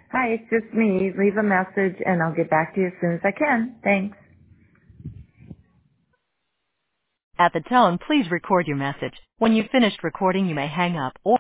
Hi, it's just me. Leave a message and I'll get back to you as soon as I can. Thanks. At the tone, please record your message. When you've finished recording, you may hang up or